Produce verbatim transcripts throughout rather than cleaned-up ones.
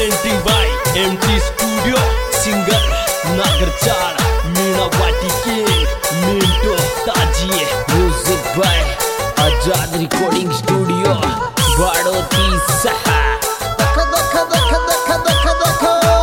Presenting by MT studio, singer Nagarchad, Meena वाटी के मिंटो ताजिए, music by Azad recording studio Badoti सहा। दख दख दख दख दख दख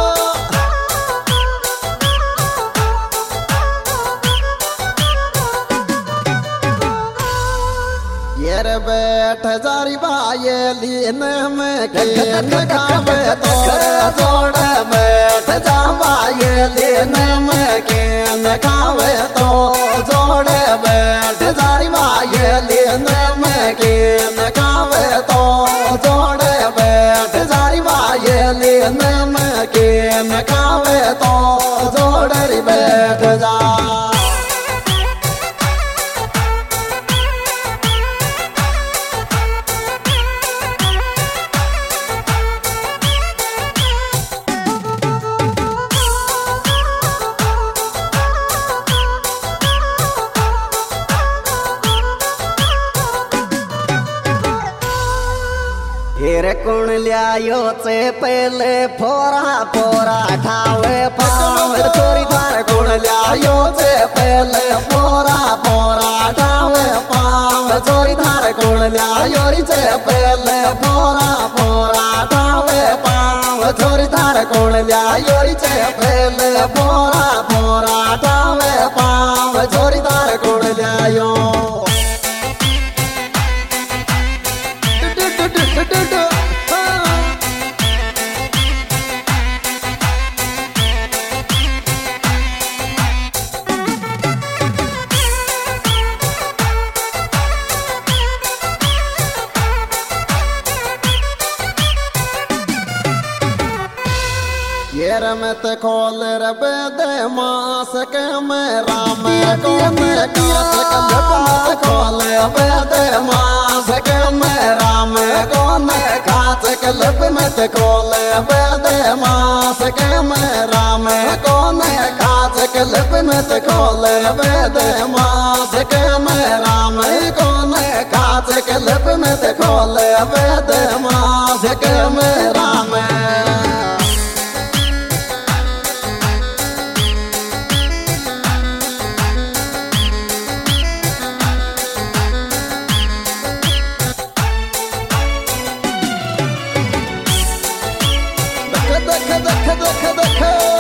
येर बैठ जारी बाये लीन में के नखावे तोरे जोड़ बैठ जा बाये लीन में के नखावे तो जोड़ बैठ जारी बाये लीन में के नखावे तो जोड़ बैठ जारी बाये लीन में के नखावे तो जोड़ री बैठ जा। हेरे कुण लियायो से पहले फोरा फोरा ठावे पाव चोरी थार कुण लियायो से पहले फोरा फोरा ठावे पाव चोरी थार कुण लियायो से पहले फोरा फोरा ठावे पाव चोरी थार कुण लियायो से पहले फोरा फोरा ठावे पाव चोरी थार कुण लियायो। येर में ते खोल रबे दे मास के मेरा मैं को मैं कास कलब में खोल रबे दे मास के मेरा मैं को मैं कास कलब में ते खोल रबे दे मास के मेरा मैं को मैं कास कलब में ते खोल रबे दे मास के मेरा मैं को मैं कास कलब में ते खोल रबे दे मास के मेरा मैं। दख दख दख दख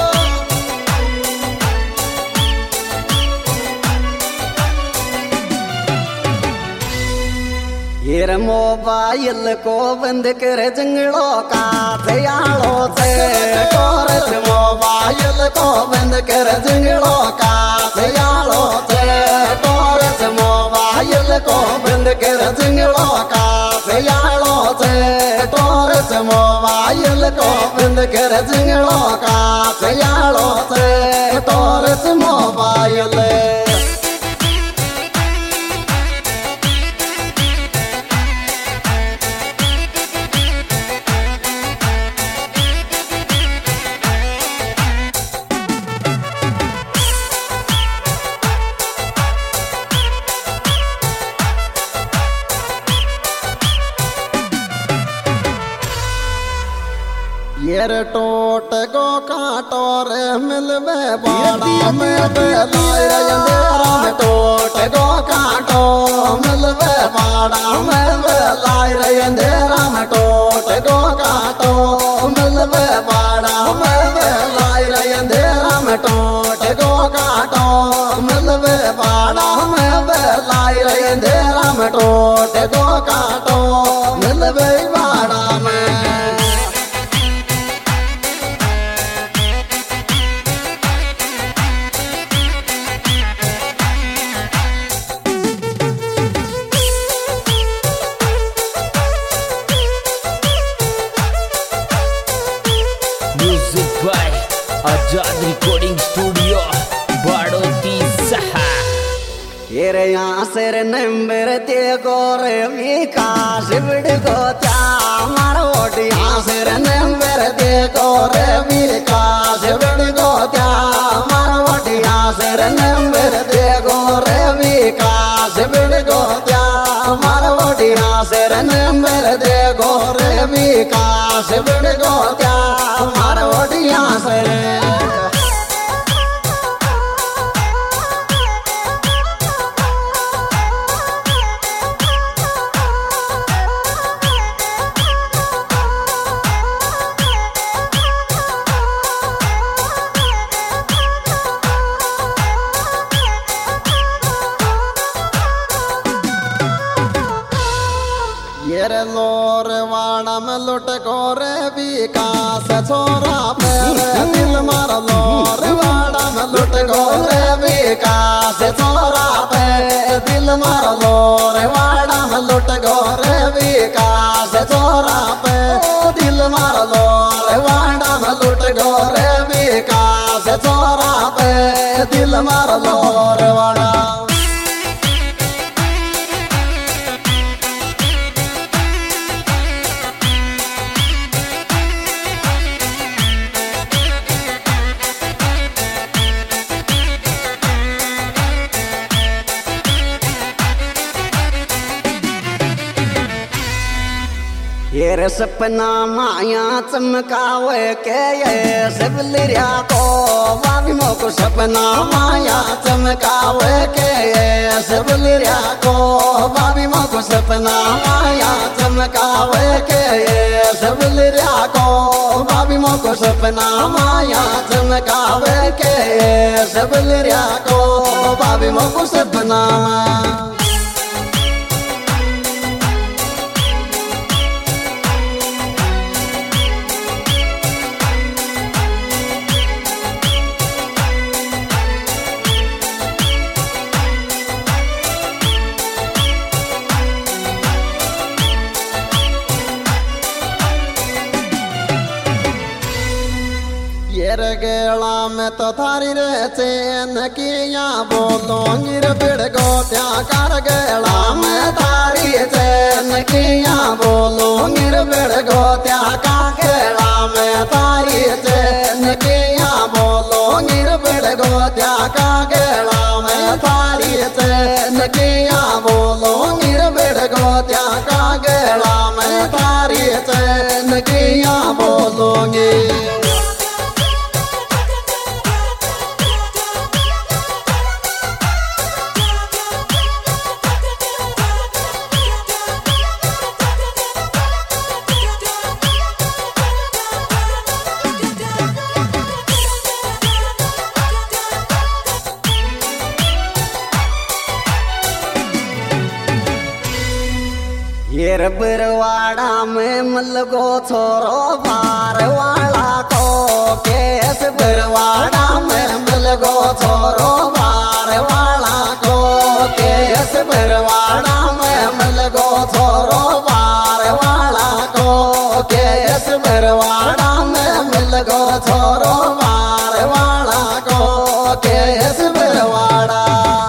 येर मोबाइल को बंद कर जंगलों का दयालो से कोरस मोबाइल को बंद कर जंगलों का दयालो से कोरस मोबाइल को बंद कर जंगलों का दयालो से कोरस मोबाइल को बंद कर जंगलों का दयालो से कोरस मोबाइल। येर टोट गो काटो रे मिलवे बाड़ा में बेलाई रे अंधेरा में टोट गो काटो मिलवे बाड़ा में बेलाई रे अंधेरा में टोट गो काटो मिलवे बाड़ा में बेलाई रे अंधेरा में टोट गो काटो मिलवे बाड़ा में बेलाई रे अंधेरा में टोट गो काटो मिलवे बाड़ा में। Music by Azad recording studio Badoti सहा। येरे यहाँ से नंबर ते गोरे विकास बिड़गो त्या मारोट यहाँ से नंबर ते गोरे विकास बिड़गो त्या मारोट यहाँ से नंबर ते गोरे विकास बिड़गो त्या मारोट यहाँ से नंबर ते गोरे विकास बिड़गो त्या में लुट गोरे विकास छोरा पे दिल मार लो रे वाड़ा में लुट गोरे विकास छोरा पे दिल मार लो रे वाड़ा में लुट गोरे विकास छोरा पे दिल मार लो रे वाड़ा में लुट गोरे विकास छोरा पे दिल मार लो रे वाड़ा। ये रे सपना माया चमकावे के ये सब लिया को वावी मोको सपना माया चमकावे के ये सब लिया को वावी मोको सपना माया चमकावे के ये सब लिया को वावी मोको सपना माया चमकावे के ये सब लिया को वावी मोको सपना। ये गेला में तो थारी रे चैन किया बोलो गिर बिड़ गो त्या कर गेला में थारी चैन किया बोलो गिर बिड़ गो त्या का गेला में थारी चैन किया बोलो गिर बिड़ गो त्या का गेला में थारी चैन किया बोलो गिर बिड़ गो त्या का गेला में थारी चैन किया बोलोगी। ये बरवाड़ा में मलगो छोरो बार वाला को केस बरवाड़ा में मलगो छोरो बार वाला को केस बरवाड़ा में मलगो छोरो बार वाला को केस बरवाड़ा में मलगो छोरो बार वाला को केस बरवाड़ा।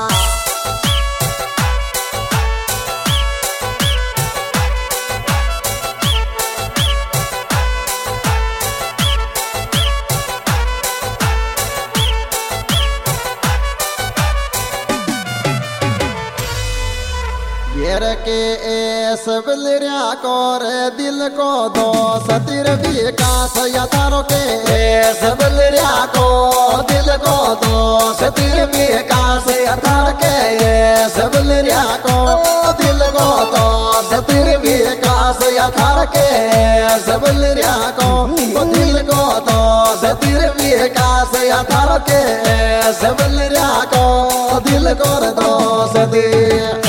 येर के ए सब लिया को रे दिल को दो सतिर विकास यथारो के ए सब लिया को दिल को दो सतिर विकास यथार के ए सब लिया को दिल को दो सतिर विकास यथार के सब लिया को दिल को दो सतिर विकास यथार के सब लिया को दिल को दो सतिर।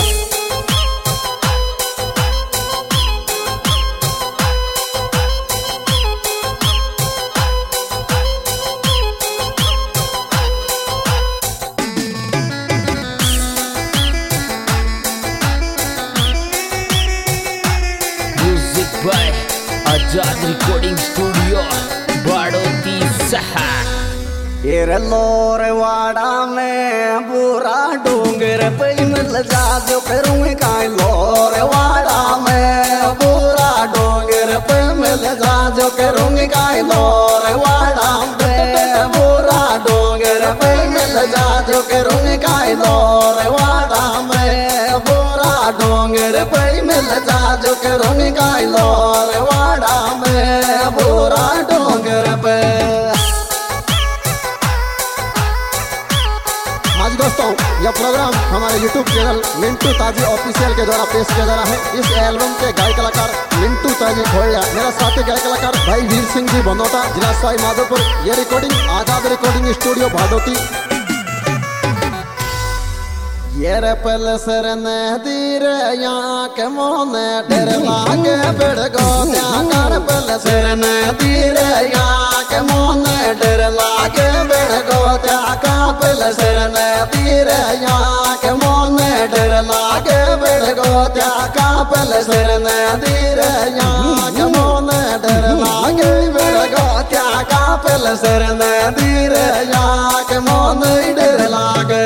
आजाद रिकॉर्डिंग स्टूडियो बाड़ोती सहा। ये लोर वाड़ा में बुरा डूंगर पे मिल जा जो करूँगी काई लोर वाड़ा में बुरा डूंगर पे मिल जा जो करूँगी काई लोर वाड़ा में बुरा डूंगर पे मिल जा जो करूँगी काई लोर वाड़ा में बुरा डूंगर पे मिल जा जो करूँगी काई लोर वाड़ा में बुरा डूंगर पे। आज दोस्तों यह प्रोग्राम हमारे यूट्यूब चैनल मिंटू ताजी ऑफिशियल के द्वारा पेश किया जा रहा है। इस एल्बम के गायक कलाकार मिंटू ताजी खोया, मेरा साथी गायक कलाकार भाई वीर सिंह जी बनोटा, जिला सवाई माधोपुर। ये recording Azad recording studio Bhadoti. ये रे पल सर नदी रे यहाँ के मोने डर लागे बेड़गो त्या कर पल सर नदी रे यहाँ के मोने डर लागे बेड़गो त्या का पल सर नदी रे यहाँ के मोने डर लागे बेड़गो त्या का पल सर नदी रे यहाँ के मोने डर लागे बेड़गो त्या का पल सर नदी रे यहाँ के मोने डर लागे।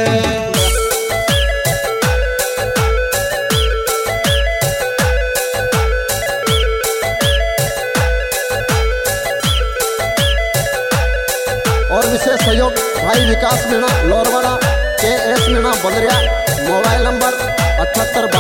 और विशेष सहयोग भाई विकास Meena Lorwada K S Meena Bandariya mobile number अठहत्तर